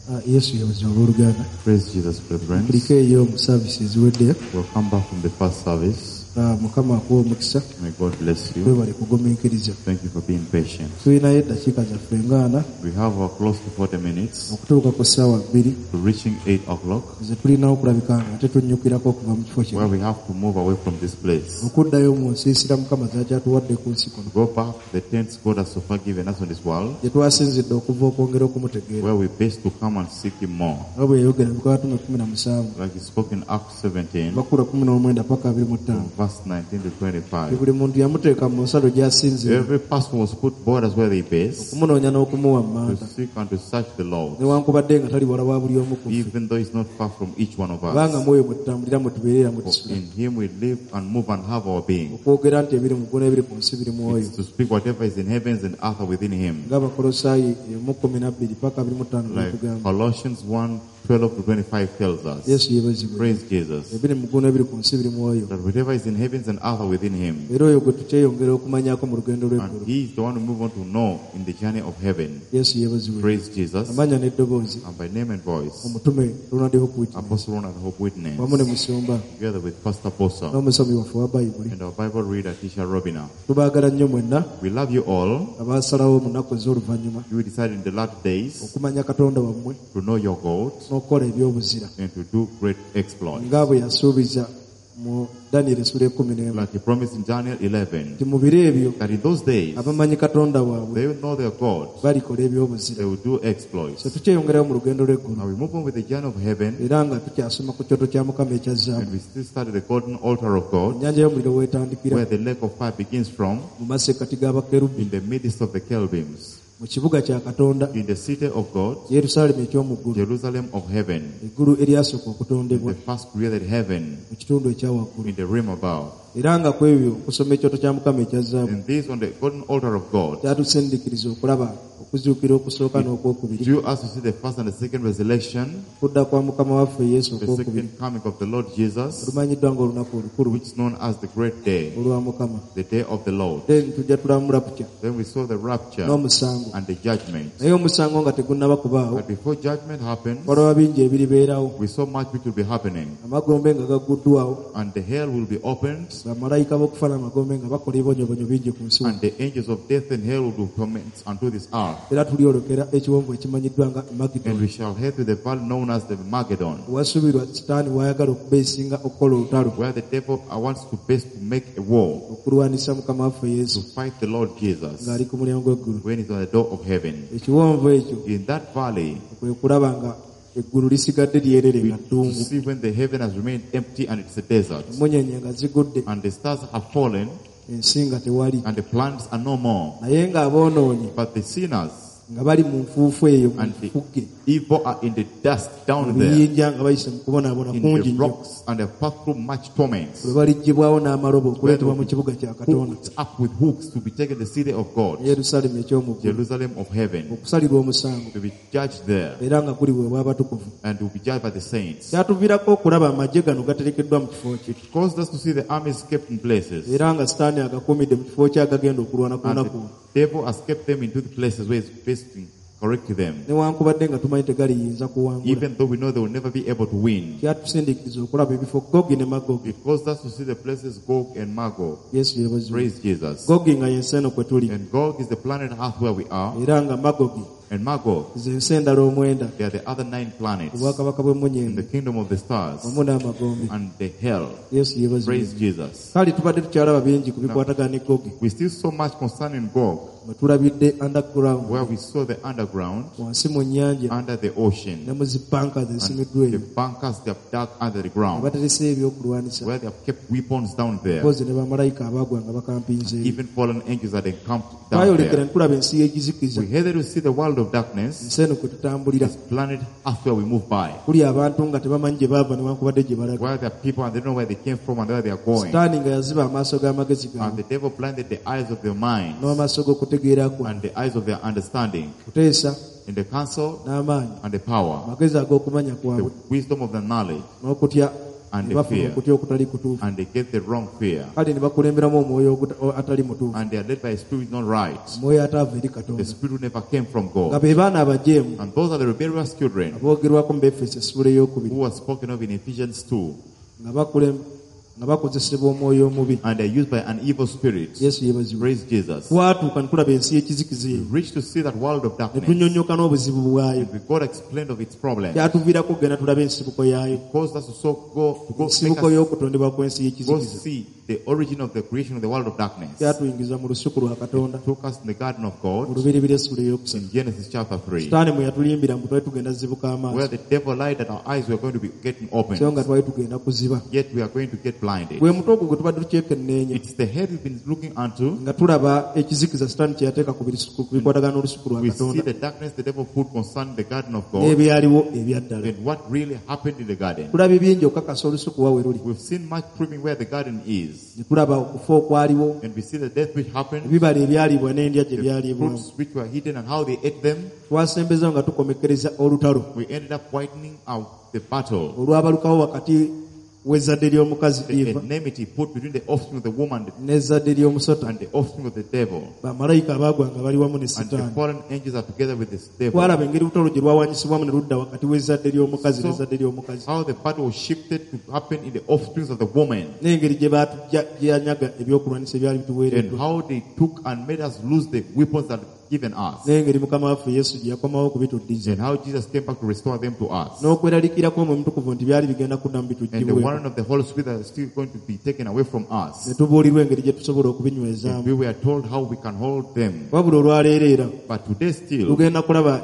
Yesu yabuze olw'oluganda. Praise Jesus, brethren. Muliko eyo mu service eziwedde. We'll come back from the first service. Mukama akuwa omukisa. May God bless you. Twebale kugumiikiriza. Thank you for being patient. Tulinayo eddakiika zaffe ngaana. We have close to 40 minutes okutuuka ku ssaawa 2 to reaching 8 o'clock, ze tulinawo okulabika nga ate tunnyukirako okuva mu kifo where kino. we have to move away from this place. Okuddayo mu nsiisira Mukama z'akyatuwadde ku nsi kuno. Go back to the tents God has so far given us on this world, Gye twasinzidde okuva okwongera okumutegeera. where we best to come and seek Him more. Nga bwe yayogera mu Luka 17 Like He spoke in Acts 17, bakula 19 paka 25. from verse 19 to 25. Buli muntu yamuteeka mu nsalo gy'asinzira Every person was put borders where they base okumunoonya n'okumuwa mu to manda. seek and to search the Lord, Newankubadde nga tali wala wa buli omu ku ffe. even though He's not far from each one of Kubanga us. mwoyo mwe tutambulira mwe tubeerera mwe For tusula. in Him we live and move and have our being. Okwogera nti ebiri mu ggulu n'ebiri ku nsi biri mu oyo. It's to speak whatever is in heavens and earth are within Him. Ng'Abakolosaayi 1:12 paka 25 Like tugamba. Colossians 1:12 to 25 tells us. Yesu yeebazibwe. Praise Jesus. Ebiri mu ggulu n'ebiri ku nsi biri mu oyo. That whatever is in heavens and earth are within Him. Era oyo gwe tukyeyongera okumanyaako mu lugendo And lw'eggulu. He is the one who move on to know in the journey of heaven. Yesu yeebazibwe. Praise Jesus. Amanya n'eddoboozi And by name and voice, omutume Ronald Hopewit Apostle Ronald Hope Witness, wamu ne musumba together with Pastor Bosa n'omusomi waffe wa Bayibuli. and our Bible reader, Tisha Robina. Tubaagala nnyo mwenna We love you all. abaasalawo mu nnaku ez'oluvannyuma You decided in the last days okumanya Katonda wammwe to know your God n'okukola ebyobuzira and to do great exploits. nga bwe yasuubiza mu Daniel essula 11 Like He promised in Daniel 11, nti mu biro ebyo that in those days abamanyi Katonda waabwe they will know their God, balikola ebyobuzira. they will do exploits. So tukyeyongerayo mu lugendo lw'eggulu Now we move on with the journey of heaven, era nga tukyasoma ku kyoto kya Mukama ekya zaabu. and we still started the golden altar of God, Ennyanja y'omuliro weetandikira where the lake of fire begins from, mu masekkati g'abakerubi in the midst of the cherubims, mu kibuga kya Katonda in the city of God, Yerusaalemi eky'omu ggulu, Jerusalem of heaven, eggulu eryasooka in okutondebwa the first created heaven, mu kitundu ekyawaggulu. in the realm above. Era nga ku ebyo okusoma ekyoto kya Mukama ekya zaabu And this on the golden altar of God kyatusindiikiriza okulaba okuzuukira okusooka n'okwokubiri, drew us to see the first and the second resurrection, okudda kwa Mukama waffe Yesu the okwokubiri, second coming of the Lord Jesus, olumanyiddwa ng'olunaku olukulu which is known as the great day, olwa Mukama. the day of the Lord. Then tujja tulamula kutya Then we saw the rapture n'omusango. and the judgment. Naye omusango nga tegunnaba kubaawo, But before judgment happens, waliwo bingi ebiribeerawo. we saw much which will be happening. Amagombe nga gagguddwawo, And the hell will be opened, bamalayika b'okufa n'amagombe nga bakola ebonyobonyo bingi ku nsi. and the angels of death and hell will do torments unto this earth. Era tulyolekera ekiwonvu ekimanyiddwa nga And Magidoni. we shall head to the valley known as the Mageddon, Wasuubirwa Sitaani w'ayagala okubeesinga okukola olutalo where the devil wants to best to make a war okulwanisa Mukama waffe to Yesu fight the Lord Jesus ng'ali ku mulyango gw'eggulu. when he's on the door of heaven. Ekiwonvu ekyo In that valley, kwe kulaba nga eggulu lisigadde lyerere nga to ddungu, see when the heaven has remained empty and it's a desert, emunyeenye nga zigudde, and the stars have fallen, ensi nga tewali, and the plants are no more. naye ng'aboonoonyi But the sinners nga bali mu nfuufu eyo mu and the nfuge, evil are in the dust mu down there, biyinja nga bayise mu kubonaabona in kungi the nnyo, rocks, and have passed through much torments. bwe baliggibwawo n'amalobo okuleetebwa mu kibuga kya Katonda, Hooked up with hooks to be taken to the city of God, Yerusaalemi eky'omu ggulu, Jerusalem of heaven, okusalirwa omusango, to be judged there, era nga guli bwe bw'abatukuvu. and to be judged by the saints. Kyatuviirako okulaba amagye gano gaterekeddwa mu kifo kye, It caused us to see the armies kept in places, era nga Sitaani agakuumidde mu kifo kye agagenda okulwana ku and lunaku. the devil has kept them into the places where it's best to correct them, Newankubadde nga tumanyi tegaliyinza kuwangula, even though we know they will never be able to win. kyatusindiikiriza okulaba ebifo Gogi ne Magogi. It caused us to see the places Gog and Magog. Yesu yeebazibwe. Praise Jesus. Gogi nga y'ensi eno kwe tuli, And Gog is the planet Earth where we are, era nga Magogi and Magog, z'ensi endala omwenda, they are the other 9 planets obwakabaka in bw'emmunyeenye the kingdom of the stars wamu n'amagombe. and the hell. Yesu yeebazibwe. Praise Jesus. Kale tubadde tukyalaba bingi ku bikwatagana ne Gogi, We still so much concerning Gog, mwe tulabidde underground, where we saw the underground, wansi mu nnyanja under the ocean, ne mu zibanka ezisiimiddwa the eyo, bunkers they have dug under the nga ground, bateresa ebyokulwanisa, where they have kept weapons down there. mpozi ne bamalayika abaagwa nga bakampinze eyo. Even fallen angels are encamped down Twayolekera there. ne tulaba ensi y'ekizikiza, We headed to see the world of darkness, ensi eno kwe tutambulira. this planet Earth where we move by, Kuli abantu nga tebamanyi gye baava newankubadde gye balaga. where there are people and they don't know where they came from and where they are going. Sitaani nga yaziba amaaso g'amagezi And the gaabwe devil blinded the eyes of their minds n'amaaso g'okutegeera kwabwe, and the eyes of their understanding, kuteesa in the counsel n'amaanyi, and the power, amagezi ag'okumanya the kwabwe wisdom of the knowledge, n'okutya and ne the bafuna fear, okutya okutali kutuufu, and they get the wrong fear, kale ne bakulemberamu omwoyo atali mutuufu, and they are led by a spirit not right, omwoyo ataava eri the Katonda, spirit who never came from nga God. be baana abajeemu And those are the rebellious children aboogerwako mu Befeso essula ey'okubiri, who are spoken of in Ephesians 2, nga bakozesebwa omwoyo omubi. and they are used by an evil spirit. Yesu yeebazibwe. Praise Jesus. Twatuuka ne tulaba ensi y'ekizikiza We eyo, reach to see that world of ne darkness, tunnyonnyoka n'obuzibu bwayo, and God explained of its problem. kyatuviirako kugenda tulabe ensibuko yaayo, Caused us to go make ensibuko us y'okutondebwa kw'ensi go y'ekizikiza, see the origin of the creation of the world of darkness. kyatuyingiza mu lusuku lwa Katonda Took us in the garden of mu God Lubiribiri essula ey'okusatu. in Genesis chapter 3, Sitaani mwe yatulimbira mbu twali tugenda zibuka where amaaso, the devil lied that our eyes were going to be getting so opened, nga twali tugenda kuziba. yet we are going to get blinded. Gwe mutwe ogwo gwe tubadde tukyekenneenya, It's the head we've been looking unto. nga tulaba ekizikiza Sitaani kye yateeka ku bikwatagana n'olusuku lwa We see Katonda, the darkness the devil put concerning the garden of God, n'ebyaliwo ebya ddala. and what really happened in the garden. Tulaba bingi okukakasa olusuku wa we luli, We've seen much proving where the garden is, ne tulaba okufa okwaliwo, and we see the death which happened, ebibala ebyalibwa n'endya gye the byalibwamu. fruits which were hidden and how they ate them. Twasembezawo nga tukomekkereza olutalo We ended up whitening out the battle, olwabalukawo wakati w'ezzadde ly'omukazi the Eva enmity put between the offspring of the woman n'ezzadde ly'omusota, and the offspring of the devil, bamalayika abaagwanga bali wamu ne and the Sitaani. fallen angels are together with this devil. Twalaba engeri lutalo gye lwawanyisibwamu ne ludda wakati w'ezzadde ly'omukazi So, n'ezzadde ly'omukazi, how the battle was shifted to happen in the offsprings of the woman, n'engeri gye yanyaga ebyokulwanyisa ebyali and bituweereddwa, how they took and made us lose the weapons that given us, n'engeri Mukama waffe Yesu gye yakomawo okubituddiza, and how Jesus came back to restore them to us, n'okweraliikirako Omwoyo Mutukuvu nti byali bigenda kuddamu and the bituggyibweko, warning of the Holy Spirit that is still going to be taken away from ne us. tubuulirwa engeri gye tusobola And okubinywezaamu. we were told how we can hold them. Wabula olwaleero era But today still, tugenda kulaba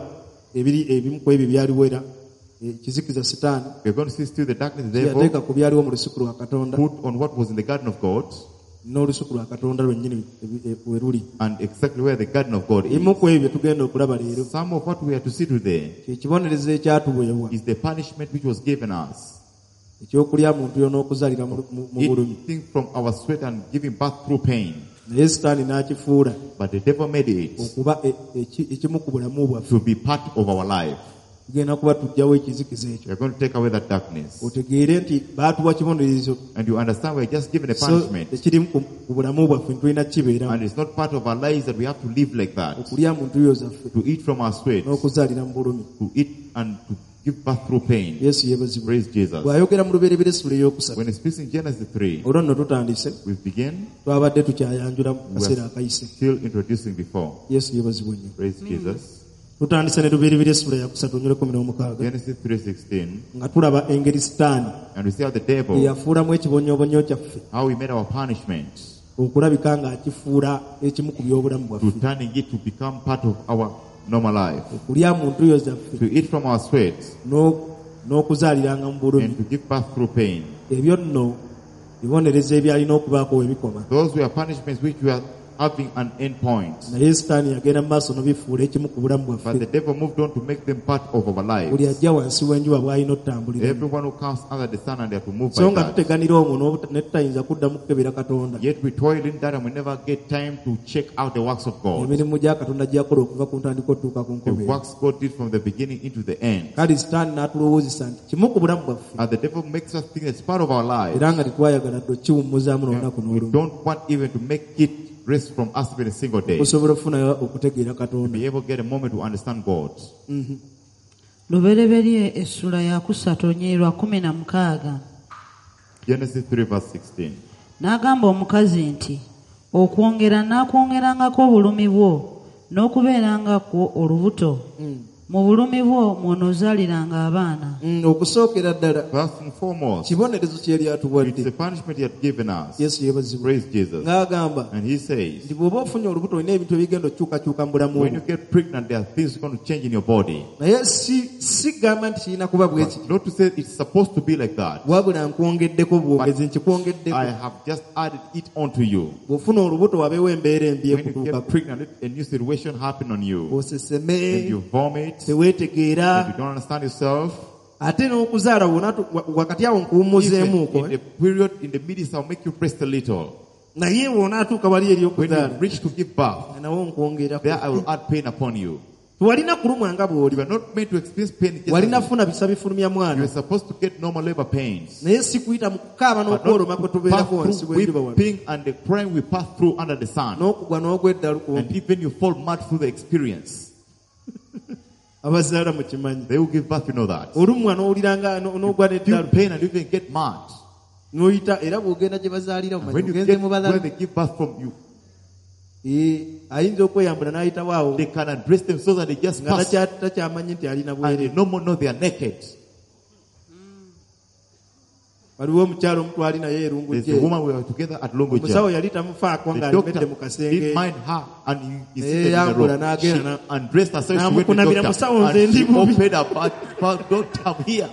ebimu ku ebyo byaliwo era ekizikiza Sitaani we're going to see still the darkness the devil yateeka ku byaliwo mu lusuku lwa Katonda put on what was in the garden of God, n'olusuku lwa Katonda lwennyini we luli. and exactly where the garden of God is. Ebimu ku ebyo bye tugenda okulaba leero Some of what we are to see today kye kibonerezo ekyatuweebwa is the punishment which was given us. ekyokulya muntu yo n'okuzaalira mu bulumi, Eating from our sweat and giving birth through pain. naye Sitaani n'akifuula But the devil made it okuba ekimu ku bulamu bwaffe. to be part of our life. Tugenda kuba tuggyawo ekizikiza ekyo, We are going to take away that darkness. otegeere nti baatuwa kibonerezo, And you understand we are just given a so punishment. tekiri ku bulamu bwaffe ntulina kibeeramu, And it's not part of our lives that we have to live like that. okulya mu ntuuyo zaffe To eat from our sweat. n'okuzaalira mu bulumi. To eat and to give birth through pain. Yesu yeebazibwe. Praise Jesus. Bw'ayogera mu Lubereberye essula ey'okusatu, When it speaks in Genesis 3, olwo nno tutandise, we begin twabadde tukyayanjula mu we kaseera are akayise. still introducing before. Yesu yeebazibwe nnyo. Praise Jesus. Tutandise ne Lubereberye essula yakusatu onyole 16 Genesis 3:16. nga tulaba engeri Sitaani And we see how the gye devil, yafuulamu ekibonyoobonyo kyaffe how he made our punishment, okulabika ng'akifuula ekimu ku by'obulamu to bwaffe, turning it to become part of our normal life. okulya mu ntuuyo zaffe To eat from our sweat n'okuzaaliranga mu bulumi. and to give birth through pain. Ebyo nno bibonerezo ebyalina okubaako we bikoma, Those were punishments which were having an end point. naye Sitaani yagenda mu maaso n'obifuula ekimu ku bulamu But bwaffe. the devil moved on to make them part of our Buli lives. ajja wansi w'enjuba bw'alina otutambulira, Everyone who comes under the sun and they have to move so by nga that. tuteganira omwo ne tutayinza kuddamu kukebera Katonda. Yet we toil in that and we never get time to check out the works of God. Emirimu gya Katonda gyakola okuva ku ntandikwa okutuuka ku The nkomerero. works God did from the beginning into the end. Kale Sitaani n'atulowoozesa nti kimu ku bulamu bwaffe, And the devil makes us think it's part of our lives. era nga tetwayagala dde okiwummuzaamu n'olunaku We n'olumu, don't want even to make it rest from us even a single day. okusobola okufunayo okutegeera To Katonda. be able to get a moment to understand God. Lubereberye essula ya kusatu onyirwa 16. Genesis 3:16. N'agamba omukazi nti, okwongera naakwongerangako obulumi bwo n'okubeerangako olubuto. Mu bulumi bwo mw'onoozaaliranga abaana. Okusookera ddala First and foremost, kibonerezo kye yali it's atuwadde. the punishment he had given us. Yesu yeebazibwe. Praise Jesus. N'agamba And he says, nti bw'oba ofunye olubuto olina ebintu ebigenda okyukakyuka mu bulamu when bwo. you get pregnant, there are things going to change in your body. Naye si gamba nti kirina kuba bwe kiti, Not to say it's supposed to be like that. wabula nkwongeddeko bwongezi I nkikwongeddeko. have just added it onto you. Bw'ofuna olubuto wabeewo embeera embi When you ekutuuka, get pregnant, a new situation happen on you. And oseseme, you vomit. And teweetegeera, you don't understand yourself. ate n'okuzaala wonna wakati awo Even nkuwummuzeemuuko, in the period in the midst, I'll make you rest a little. naye w'onaatuuka wali eri When you okuzaala reach to give birth, nawo nkwongerako. there I will add pain upon you. Walina kulumwa nga You bw'oli. are not meant to experience pain. Just Walina as funa bisa bifulumya you mwana. are supposed to get normal labor pains. Naye si kuyita mu kukaaba But n'okwoloma kwe not to tubeerako pass wansi through w'enjuba wano. weeping and the crying we pass through under the sun. N'okugwa n'ogwedda And lukumpi. even you fall mad through the experience. Abazaala mukimanyi. They will give birth, you know that. Olumwa n'owulira nga n'ogwa Feel n'eddalu. pain and you even get mad. N'oyita era bw'ogenda gye bazaalira And when omanyi you ogenze get mu where balala. they give birth from you, Ayinza okweyambula n'ayitawo awo they can undress themselves and they just nga pass. takyamanyi nti alina And they bwereere. no more know they are naked. Waliwo omukyalo omu twali naye There's a erungujje. woman we were together at Omusawo Longoja. yali tamufaako The ng'alimedde doctor mu didn't kasenge. mind her and he Eh, seated in the yambula room. n'agenda She undressed herself, she went to the n'amukunamira, doctor "Musawo, nze and she ndi bubi." opened her mouth, "Doctor, I'm here."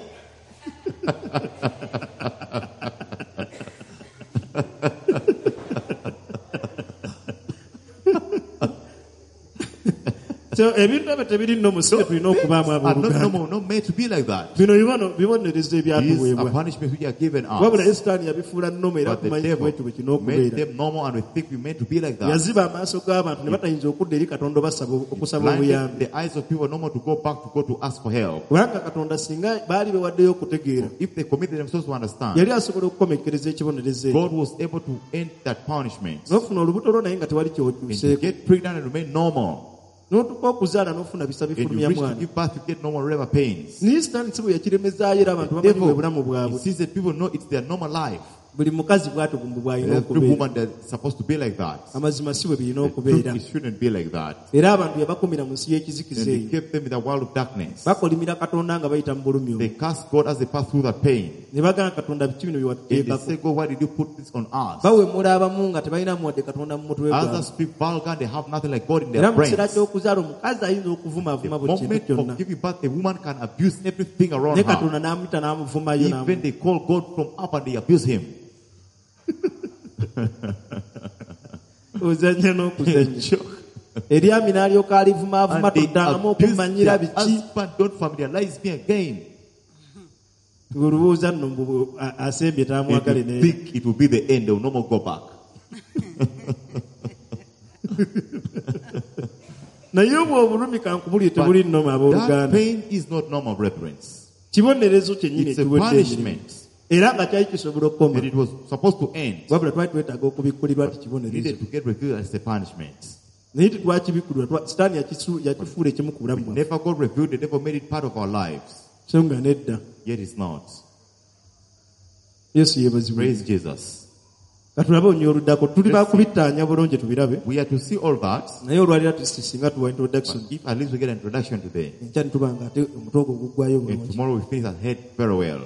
So ebintu ebyo tebiri nno musike tulina okubaamu Are not abooluganda. normal, not made to be like that. Bino bibonerezo These are ebyatuweebwa. punishments which are given Wabula us. Sitaani yabifuula nnomo era But the kumanyi devil bwetyo bwe kino made okubeera. them normal and we think we meant to be like that. Yaziba amaaso g'abantu ne batayinza okudda eri Katonda okusaba Blinded obuyambi. the eyes of people normal to go back to ask for help. Kubanga Katonda singa baali bewaddeyo okutegeera, If they committed themselves to understand, yali asobola okukomekkereza ekibonerezo ekyo. God was able to end that punishment. N'ofuna olubuto lwo naye nga tewali And to kyokyuseeko. get pregnant and remain normal. N'otuka okuzaala n'ofuna bisa And you bifulumya reach to mwana. give birth, you get normal labor pains. Naye Sitaani si bwe yakiremezaayo era abantu bamanyi bwe bulamu He bwabwe. sees that people know it's their normal life. Buli mukazi bw'atyo bw'alina Every okubeera. woman that's supposed to be like that. Amazima si bwe birina The truth, okubeera. it shouldn't be like that. Era abantu yabakumira mu nsi y'ekizikiza And they eyo. kept them in the world of darkness. Bakolimira Katonda nga bayita mu bulumi They obwo. cast God as they pass through that pain. Ne bagamba Katonda biki bino bye And they watuteekako. say, God, why did you put this on us? Bawemula abamu nga tebalina muwadde Katonda mu mutwe gwabwe. Others speak vulgar and they have nothing like God in Era their mu brains. kiseera ky'okuzaala omukazi ayinza okuvumaavuma The buli kintu moment kyonna. of giving birth, a woman can abuse everything around Ne her. Katonda n'amuyita n'amuvumayo Even they call God from up and they abuse him. ozanya n'okuzanya. Eryami n'alyoka alivumaavuma, And they toddangamu abuse okumanyira their biki. husband. Don't familiarize me again. Olubuuza nno mbu asembye And taamwagale you naye. think it will be the end. They will no more go back. Naye obwo obulumi kankubulye tebuli nnoma That abooluganda. pain is not normal, brethren. Kibonerezo kyennyini It's a ekiwedde emirimu. punishment. Era nga kyali kisobola okukoma. And it was supposed to end. Wabula twali twetaaga okubikkulirwa nti It kibonerezo. needed to get revealed as a punishment. Naye tetwakibikkulirwa. Sitaani yakifuula ekimu ku bulamu bwaffe. Never God revealed it, never made it part of our lives. So nga nedda. Yet it's not. Yesu yeebazibwe. Praise Jesus. Katulabe onnyo oluddako. Tuli bakubittaanya bulungi tubirabe. We are to see all that. Naye olwalira tusinga tuwa introduction. But if at least we get an introduction today, Enkya nituba nga ate omutwe ogwo guggwayo and bulungi. tomorrow we finish our head very well.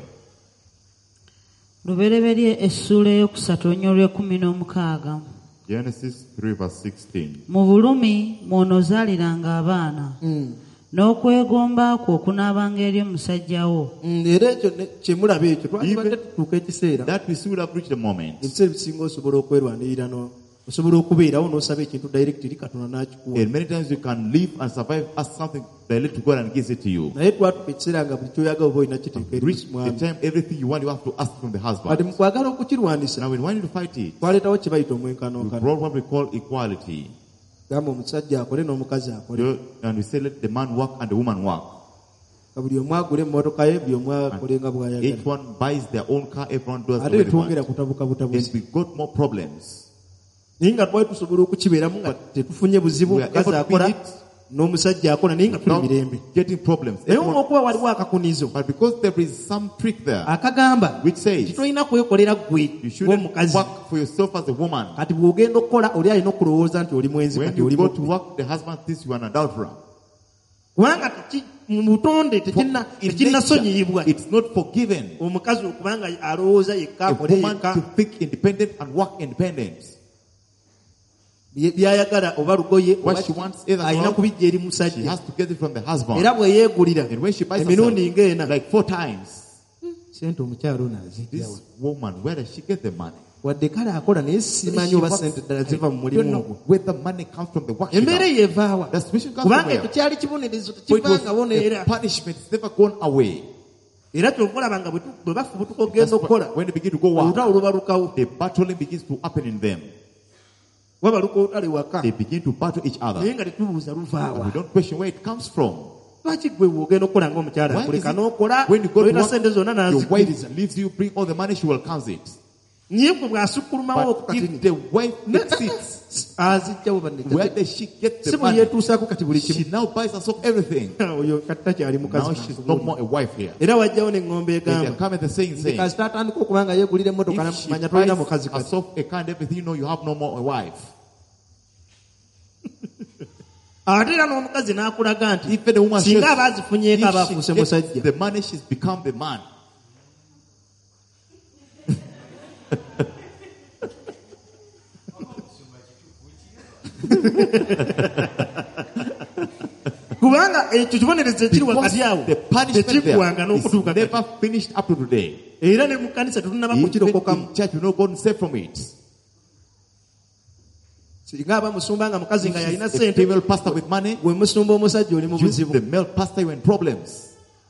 Lubereberye essula eyokusatu olunya olw'ekumi n'omukaaga. Genesis 3 verse 16. Mu bulumi mw'onoozaaliranga abaana, n'okwegomba kwo okunaabanga eri omusajjawo. Era ekyo kye mulaba ekyo twandibadde tutuuka ekiseera. That we should have reached the moment. Ebiseera ebisinga osobola okwerwanirira osobola okubeerawo n'osaba ekintu directly Katonda n'akikuwa. And many times you can live and survive as something directly to God and gives it to you. Naye twatuuka ekiseera nga buli kyoyagala oba olina kiteeka eri Reach the mwami. time everything you want you have to ask from the Kati husband. mu kwagala okukirwanisa Now when wanting to fight it, twaleetawo kye bayita we omwenkanonkano. brought what we call equality. Gamba omusajja akole n'omukazi akole. And we say let the man work and the woman work. Ka buli omu agule emmotoka ye, buli omu akole nga Each bw'ayagala. one buys their own car, everyone does the Ate way ne they twongera want. kutabuka And butabuzi. we got more problems. Naye nga twali tusobola okukibeeramu nga tetufunye buzibu, We are able omukazi to akola feel it. n'omusajja akola naye nga tuli Not mirembe. getting problems. Naye Everyone- olw'okuba waliwo akakunizo But because there is some trick there, akagamba which says titolina kwekolera ggwe you shouldn't ng'omukazi. work for yourself as a woman. Kati bw'ogenda okukola oli alina okulowooza nti oli mwenzi When kati you oli go mubbi. to work, the husband thinks you are an adulterer. Kubanga mu butonde In tekinnasonyiyibwa nature, it's not forgiven. omukazi okubanga alowooza yekka A akole woman yekka to think independent and work independent. byayagala oba lugoye What oba she wants either alina clothes, kubijja eri She musajja. has to get it from the husband. Era bwe yeegulira And when she buys emirundi herself, ng'ena like 4 times, sente omukyalo ono azijjawa this woman, where does she get the money? wadde kale akola naye simanyi oba sente ddala ziva mu I don't mulimu know ogwo. where the money comes from, the work she Embeera does. eyo evaawa The situation comes kubanga from ekyo where? kyali kibonerezo For it was tekivangawo neera a punishment. It's never gone away. era kyokulaba nga bwe bafubutuka That's okugenda okukola why when they begin to go work, olutalo luba lukawo. the battling begins to happen in them. wabaluka olutale waka They begin to battle each naye other. nga tetubuuza And we luvaawa. don't question where it comes from. Lwaki gwe bw'ogenda okukola ng'omukyala Why is akuleka it n'okola when you go to olina work, sente zonna your n'azikiriza wife leaves you, bring all the money, she will count it. naye gwe bw'asukkulumawo But if the wife fixes it, azijjawo banne where does she get si the bwe money? yeetuusaako kati buli She kimu now buys herself everything. oyo kati takyali Now mukazi she's no more a wife here. era wajjawo n'eŋŋombe They are egamba coming the saying, kasita atandika okuba nga yeegulira emmotoka if she manya tolina buys mukazi kati herself a car and everything, you know you have no more a wife. ate era n'omukazi n'akulaga nti Even the woman singa says, aba azifunyeeko aba if afuuse she gets musajja the money, she's become the man. kubanga ekyo kibonerezo ekiri wakati awo The punishment tekiggwanga there is n'okutuuka kati. never finished up to today. era ne mu kkanisa tetunaba Even kukirokokamu in church, you know, God save from it. singa aba musumba nga mukazi nga yalina A sente female pastor with money, gwe musumba omusajja oli mu you, buzibu the male pastor, you're in problems.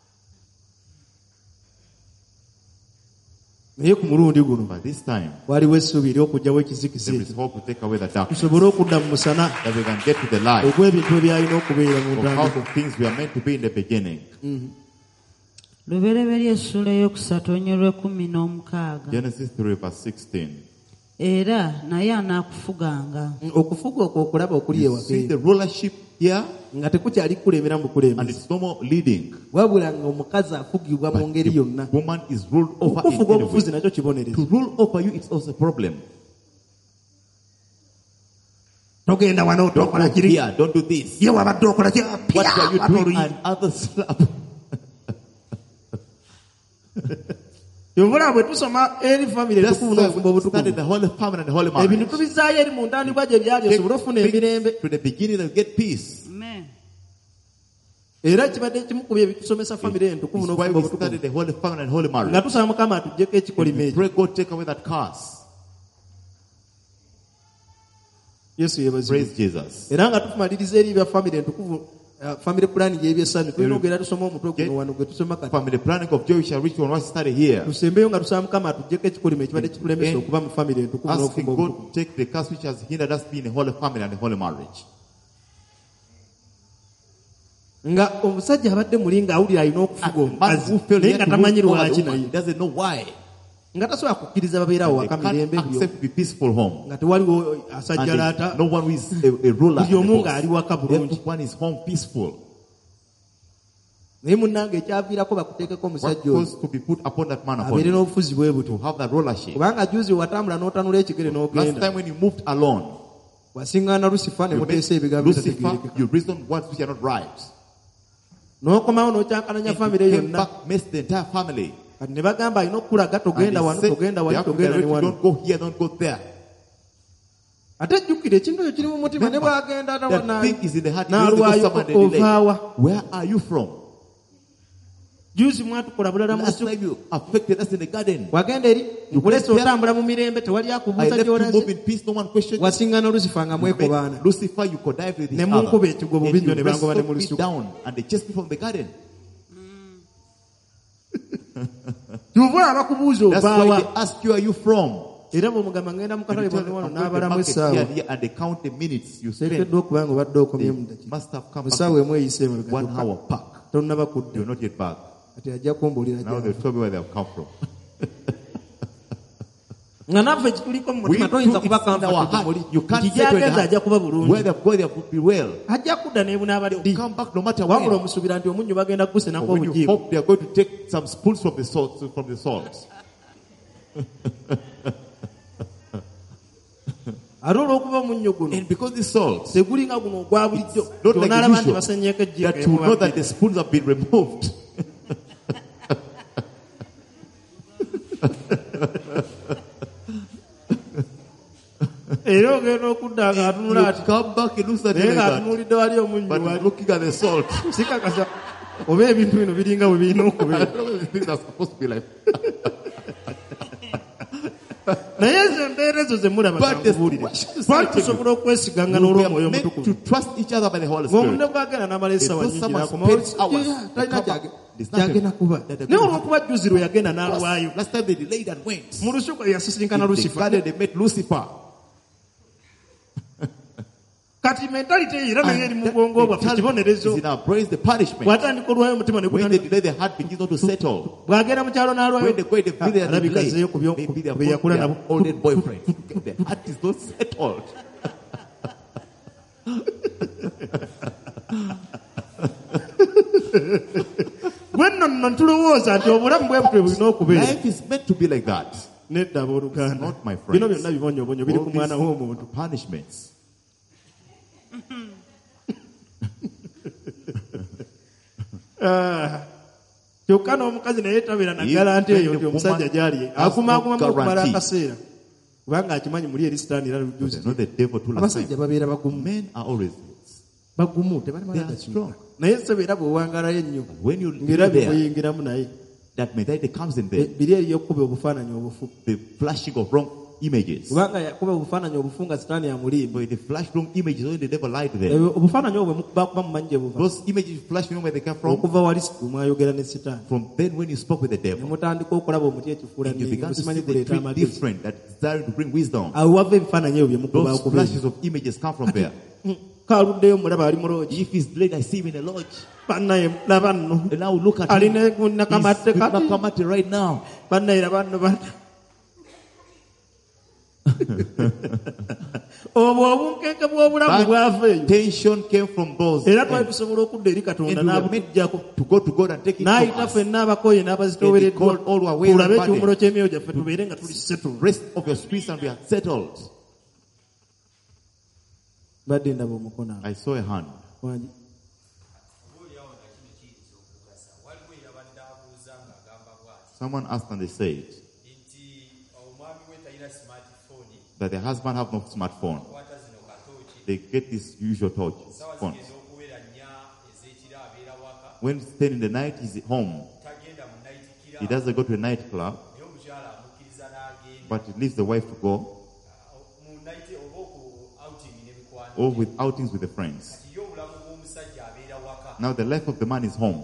naye ku mulundi guno But this time, waliwo essuubi ery'okugyawo ekizikiza there is ekyo hope to take away the darkness, tusobole okudda mu musana that we can get to the light ogw'ebintu ebyalina okubeera mu of how ntandikwa the things we are meant to be in the beginning. lubereberye essula eyokusatu onyolwe 16. Genesis 3 verse 16. Era naye anaakufuganga. okufuga okwo okulaba okuli You see ewaka the rulership here, nga tekukyali kukulembera mu and bukulembeze it's no more leading. wabula nga omukazi afugibwa mu But ngeri the yonna woman is ruled over in okufuga any obufuzi way. nakyo kibonerezo To rule over you, it's also a problem. togenda wano Don't tokola go kiri here, don't do this. ye wabadde okola ki What are you doing? And others slap. yobula bwe tusoma eri famire That's etukuvu why n'obufumbo we started obutukuvu the holy family and the holy ebintu marriage. tubizaayo eri mu ntandikwa gye byali osobole ofuna emirembe To the beginning, they'll get peace. Amen. era kibadde kimu ku bye bitusomesa famire entukuvu It's why n'obufumbo we obutukuvu started the holy family and holy nga marriage. tusaba mukama atuggyeko ekikolimo ekyo Pray God take away that curse. yesu yebazibu Praise Jesus. era nga tumaliriza eri bya famire entukuvu family plan y'ebyessanyu tulina ogenda tusoma omutwe guno wano gwe tusoma kati Family planning of joy we shall reach on what started here. tusembeyo nga tusaba mukama atuggyeko ekikolimo ekibadde kitulemesa okuba mu famire entukuvu Asking n'obufumbo God obutukuvu to take the curse which has hindered us being a holy family and a holy marriage. nga omusajja abadde muli nga awulira alina okufuga A man omukazi who felt naye he nga had to tamanyi rule over lwaki the woman, naye he doesn't know why. nga tasobola kukkiriza babeerawo They waka can't mirembe byo accept to be peaceful home. nga tewaliwo And asajjalaata there's no one who is a ruler. buli omu and a nga boss. ali waka bulungi Everyone is home peaceful. naye munnange ekyaviirako bakuteekeko omusajja oyo Supposed to be put upon that man upon abeere you, n'obufuzi bwe to buto have that rulership. kubanga juzi watambula n'otanula ekigere Last n'ogenda time when you moved alone, wasiŋŋaana lusifa ne you muteesa met ebigambo Lucifer, bitategeerekeka you reasoned words which are not right. n'okomawo n'okyankalanya And famire you came yonna back, messed the entire family. kati ne bagamba alina okukulaga And togenda he wano said, togenda they wali have to togenda ne direct you, wano don't go here, don't go there. ate jjukira ekintu ekyo kiri mu mutima ne bwagenda The thing is in the heart. You don't go n'alwayo somewhere and delay. ovaawa Where are you from? juzi mwatukola bulala mu Last lusuku time you affected us in the garden. wagenda eri nkulesa otambula mu mirembe tewali I akubuuza left you move gy'olaze in peace, no one questioned. wasiŋŋaana lusifa nga mwekobaana Lucifer, you connived with each Ne other. munkuba ekigobo And binnyo you ne bangoba ne mu wrestled me lusuku. down and they chased me from the garden. tuva abakubuuza That's why ovaawa they ask you, are you from? era bw'omugamba ngenda mu And katale you tell bwange them, wano I'm going to the n'abalamu market here essaawa and here, and they count the minutes you spend. teekeddwa okuba nga obadde okomye mu They dakiika must have come mu back ssaawa emu eyise to 1 hour back. tonnaba kudda You're not yet back. kati ajja kumbuulira Now gy'ava. they tell me where they have come from. nga naffe ekituliko mu We mutima too, toyinza it's kuba in our comfortable heart. muli You can't nti say to the gy'agenza ajja kuba heart, bulungi where they've gone, they will be well. ajja kudda n'ebunaaba They'll ddi come back no matter wabula when. omusuubira nti omunnyo bagenda kugusenako But when you obujiiko hope they are going to take some spoons from the salt, ate olw'okuba omunnyo guno And because this salt, tegulinga guno ogwa bulijjo not like gy'onaalaba the nti usual, basenyeeko ejjiiko that you know that the emu spoons have been removed. era ogenda okudda ng'atunula You ati come back, it looks like naye that. ng'atunuulidde wali omunnyo But wali looking at the salt, sikakasa oba ebintu bino biringa bwe birina I okubeera don't know if things are supposed to be like. naye ezo embeera ezo ze mulaba But the kankubuulire question is twali something. tusobola okwesiganga We n'olw'omwoyo are meant omutukuvu to trust each other by the Holy ng'omunne Spirit. bwagenda n'amala essaawa It's nyingi not n'akomawo someone spends hours. talina They come back. There's nothing gyagenda kuba that they're naye going to olw'okuba jjuzi lwe yagenda n'alwayo Last time they delayed and went. mu lusuku yasisinkana In the lusifa garden they met Lucifer. kati mentality era nayo eri mu bwongo bwaffe kibonerezo is in our brains the punishment. bw'atandika olwayo omutima ne When they gutandika delay, their heart begins not to settle. bw'agenda mu kyalo n'alwayo When they go, they feel they are alabika delayed. azzeeyo ku Maybe they bye yakula are nabo old boyfriend. Their heart is not settled. gwe nno tulowooza nti obulamu bwe butwe bulina okubeera Life is meant to be like that. nedda abooluganda It's not, my friends. bino byonna bibonyobonyo biri ku All mwana w'omuntu these punishments. kyokka n'omukazi naye tabeera na garanti eyo nti omusajja gy'ali akumaakuma okumala akaseera kubanga akimanyi muli eri sitaani era But lujuzi they know the devil to last abasajja time. babeera bagumu Men are always bagumu they tebalimala are strong. naye sebeera bwewangalayo ennyo When you ng'era live there, bweyingiramu naye that mentality comes in there. biri eri y'okkuba obufaananyi obufu The flashing of wrong images. kubanga yakuba obufaananyi obufu nga sitaani amulimba But the flash wrong images, only the devil lied to them. obufaananyi obwo bwe mumanyi gye buva Those images flash, you know where they come from? okuva wali mwayogera ne sitaani From then when you spoke with the ne devil, mutandika okulaba omuti ekifuula and you began to see musimanyi the kuleeta tree amagezi different, that desiring to bring wisdom. awo wava ebifaananyi ebyo bye mukuba Those okubeera flashes of images come from there. kaaluddeyo mulaba ali mu loogi If he's delayed, I see him in a lodge. bannaye laba nno And now look at him. alina nakamadde He's kati Nakamati right now. bannaye laba nno banna obwo obunkenke bw'obulamu bwava eyo That tension came from those. era twali tusobola okudda eri katonda And we were meant n'abutuggyako to go to God and take it from n'ayita us. ffenna abakoye n'abazitoowereddwa And he called all who are weary tulabe and burdened. ekiwumulo ky'emyoyo gyaffe tubeere nga tuli settled Rest of your spirits and we are settled. badde ndaba omukono awo I saw a hand. wangi Someone asked and they said that the husband have no smartphone. They get this usual torch phone. When 10 in the night, he's at home. He doesn't go to a nightclub, but he leaves the wife to go, or with outings with the friends. Now the life of the man is home.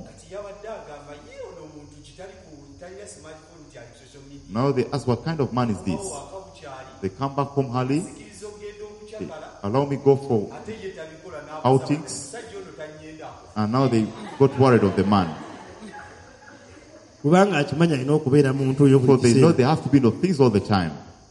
Now they ask, what kind of man is this? They come back home early. They allow me go for outings. And now they got worried of the man. kubanga akimanyi alina okubeera muntu oyo So buli they know kiseera they have to be in those things all the time.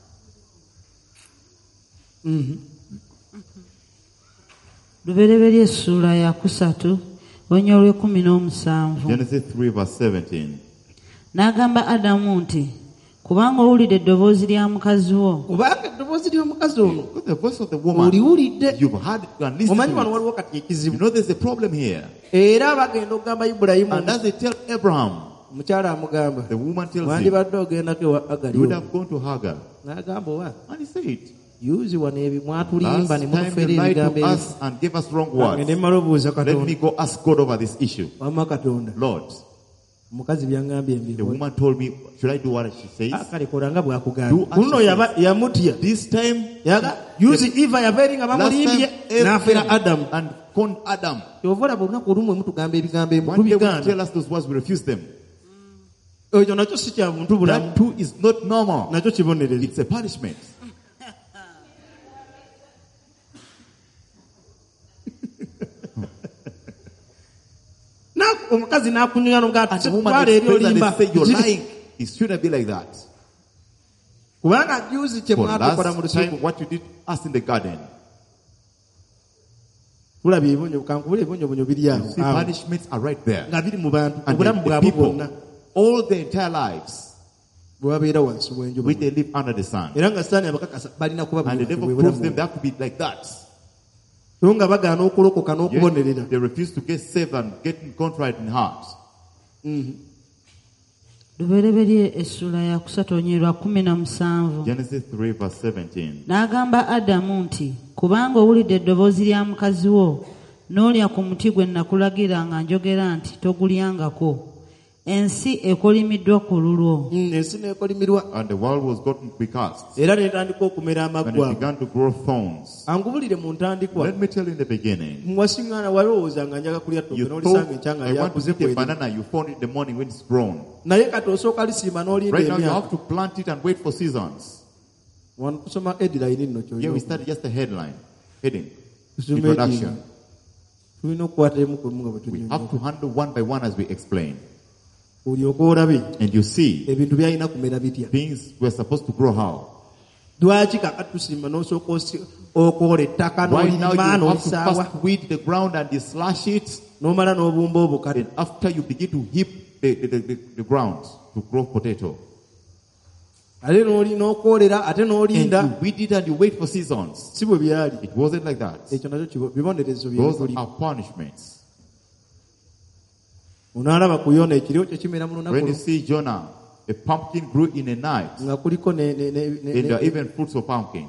lubereberye essuula ya 3 olunya olw'17 Genesis 3 verse 17. n'agamba adamu nti kubanga owulidde eddoboozi lya mukazi wo kubanga eddoboozi ly'omukazi ono With the voice of the woman, oliwulidde you've heard it and listened omanyi wano to waliwo kati it. ekizibu You know there's a problem here. era bagenda okugamba ibulayimu And as they tell Abraham, omukyala amugamba the woman tells him, wandibadde ogendako ewa Agari you would ono. have gone to Hagar. n'agamba oba And he said, yuzi wano ebyo last mwatulimba ne time mutufeera you lied ebigambo to ebyo us and gave us wrong ngende words. mmala obuuza Let me katonda go ask God over this issue. wamma katonda Lord, omukazi byangambye the embigo woman told me, should I do what she says? kale kola nga Do bw'akugambye as kuno she yamutya This time, yuzi eva yabeeri nga last bamulimbye time, n'afiira Eve adamu and con Adam. kyova olaba olunaku olumu emutugamba ebigambo emu One day when you tubigaana tell us those words, we refuse them. ekyo nakyo si kya muntu bulamu That too is not normal. nakyo kibonereza It's a punishment. omukazi n'akunyunya And the woman twala eri explains and olimba they say, you're lying. It shouldn't be like that. kubanga juzi kye For mwatukola mu last time, lusuku what you did us in the garden. tulabye ebibonyo kankubula ebibonyobonyo biri awo See, awo, punishments are right there. nga biri mu bantu And obulamu the bwabwe people, bwonna all their entire lives, bwe babeera wansi w'enjuba which they live under the sun. era nga sitaani abakakasa balina kuba And the buli devil bwe proves bulamu them they have to be like that. so nga bagaana okulokoka Yet n'okubonerera they refuse to get saved and get contrite in heart. lubereberye essuula ya 3 olunya lwa 17 Genesis 3 verse 17. n'agamba adamu nti kubanga owulidde eddoboozi lya mukazi wo n'olya ku muti gwe nakulagira nga njogera nti togulyangako ensi ekolimiddwa ku lulwo ensi n'ekolimirwa And the world was gotten to be cast. era n'etandika okumera And amaggwa it began to grow thorns. angubulire mu ntandikwa Let me tell you in the beginning. muwasiŋŋaana walowooza nga njaga kulya ttooke You n'olisanga thought, ekyanga I want to lyakuze eat a kweri banana. You found it in the morning when it's grown. naye kati osooka lisiima n'olinda Right now you emyaka have to plant it and wait for seasons. wano tusoma edilayini nno Here we kyoyo started just a heading. introduction. tulina okukwata emu ku emu nga bwe We tunyonyola. have to handle one by one as we explain. olyoka olabe And you see, ebintu byalina kumera bitya. things were supposed to grow how? lwaki kakati tusimba n'osooka okwola ettaka Right now n'olima you have to n'olisaawa first weed the ground and you slash it. n'omala n'obumba obukale. And after you begin to heap the ground to grow potato. ate n'okwolera ate And n'olinda. you weed it and you wait for seasons. si bwe byali. It wasn't like that. ekyo nakyo bibonerezo Those byebikuli. are punishments. onaalaba ku Yona ekiryo kye kimera mu When lunaku you see Jonah, a pumpkin grew in a night. nga kuliko And there are even fruits of pumpkin.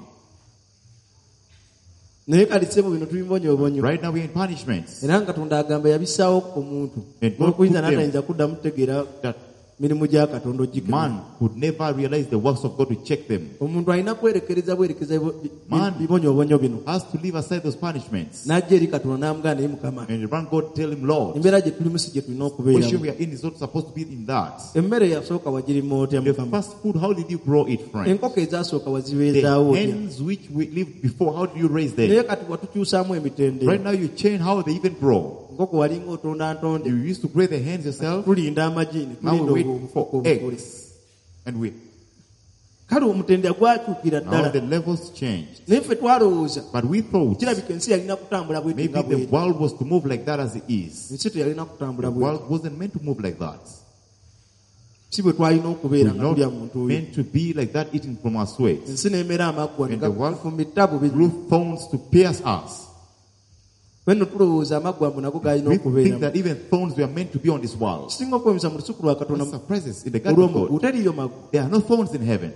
naye kali sebo bino tubimbonyobonyo. Right now we're in punishments. era nga Katonda agamba yabissaawo omuntu And God n'okuyinza put them- n'atayinza kuddamu kutegeera That mirimu gya Katonda ogikema. man could never realize the works of God to check them. omuntu alina kwerekereza bwerekeza Man. bibonyobonyo bino Has to leave aside those punishments. n'ajja eri Katonda n'amugana naye Mukama And run God, tell him, Lord, embeera gye tulimu si gye tulina the position okubeeramu. we are in is not supposed to be in that. emmere yasooka wagirima otya The Mukama? first food, how did you grow it, friend? enkoko ezasooka The wazibeezaawo otya? hens which we lived before, how did you raise naye them? kati watukyusaamu emitendera. Right now you change how they even grow. enkoko walinga otonda ntonde You used to grow the hens yourself. tulinda amagi ne Now tulinda we wait for obukule. eggs. And we, kale omutendera gwakyukira now ddala the levels changed. naye ffe twalowooza But we thought kirabika ensi yalina kutambula bweti maybe nga the bweri. world was to move like that as it is. ensi teyalina kutambula The bweti. world wasn't meant to move like that. si bwe twalina okubeera We're nga not tulya muntu oyo. meant to be like that, eating from our sweat. ensi n'emera amaggwa And the world negafumba ettabu Grew thorns to pierce us. bwenno tulowooza amaggwa mbu nago galina We think okubeera. that even thorns were meant to be on this world. kisinga okwemisa mu lusuku lwa Katonda What surprises in the garden of olw'omuggu God. teriyo maggwa. There are no thorns in heaven.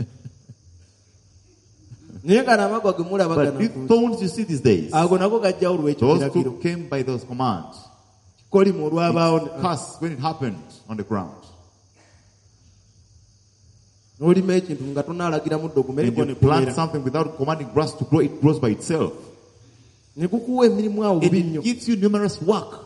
naye gano amaggwa ge mulaba But gano these thorns you see these days, ago nago gajjawo olw'ekyo those kiragiro. two came by those commands. kolimu olwabaawo Curse when it happened on the ground. n'olima ekintu nga tonaalagira muddo gumere And gwo you ne plant gubeera. something without commanding grass to grow, it grows by itself. ne gukuwa emirimu awo And bubi it nnyo. gives you numerous work.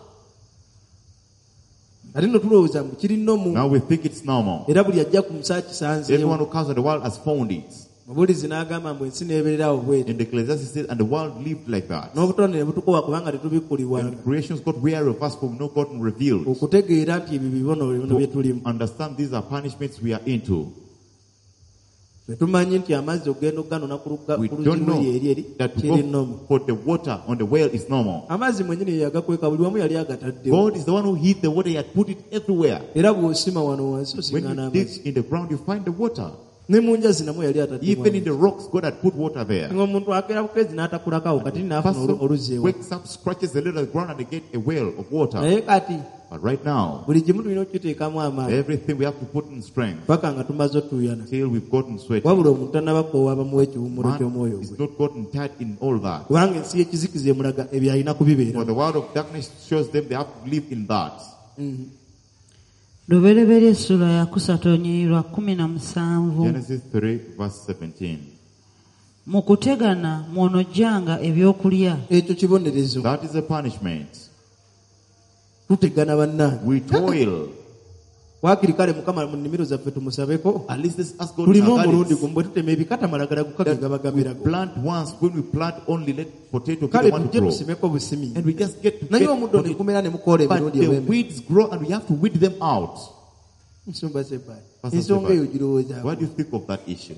ate no tulowooza mbu kiri nnomu Now we think it's normal. era buli ajja ku musa Everyone kisanzeewo. who comes to the world has found it. obulizi n'agamba mbu ensi n'ebeererawo bweti. And the Ecclesiastes said, and the world lived like that. n'obutonde ne butukowa kubanga tetubikulibwa And creations got wary of us from no God revealed. okutegeera nti ebyo bibono bino bye tulimu. Understand these are punishments we are into. Ffe tumanyi nti amazzi ogenda okuganona ku We luzi don't know lweri eri that to kiri go nnomu. for the water on the well is normal. amazzi mwennyini yeyagakweka buli wamu yali agataddewo. God is the one who hid the water. He had put it everywhere. era bw'osima wano wansi When osiŋŋaana you amazzi. dig in the ground, you find the water. ne mu njazi namwe yali Even in ataddewo. the rocks, God had put water there. ng'omuntu akeera bukezi n'atakulakawo kati n'afuna Person oluzzi ewa. wakes up, scratches a little ground, and they get a well of water. naye kati But right now, buli gimu tulina okukiteekamu amaanyi everything we have to put in strength paka nga tumaze otuyana. till we've gotten sweaty. wabula omuntu tannaba koowa bamuwa ekiwummula ky'omwoyo Man is gwe. not gotten tired in all that. kubanga ensi y'ekizikiza emulaga ebyo alina kubibeera. For the world of darkness shows them they have to live in that. lubereberye essula ya kusatonyerwa 17. Genesis 3 verse 17. mu kutegana mw'onojjanga ebyokulya ekyo kibonerezo. That is a punishment. tutegana bannange. We toil. waakiri kale Mukama mu nnimiro zaffe tumusabeko. At least let's ask God tulimu to omulundi guide us. gumu bwe tutema ebikata malagala gukage That we gabagamirago. plant once. When we plant only, let potato be kale the one to tujje grow. tusimeko busimi. And we just get to naye get omuddo ne potato. gumera ne mukoola But emirundi the ew'emere. weeds grow and we have to weed them out. nsumba Sebayi. Pastor ensonga Sebayi. eyo girowoozaako. What do you think of that issue?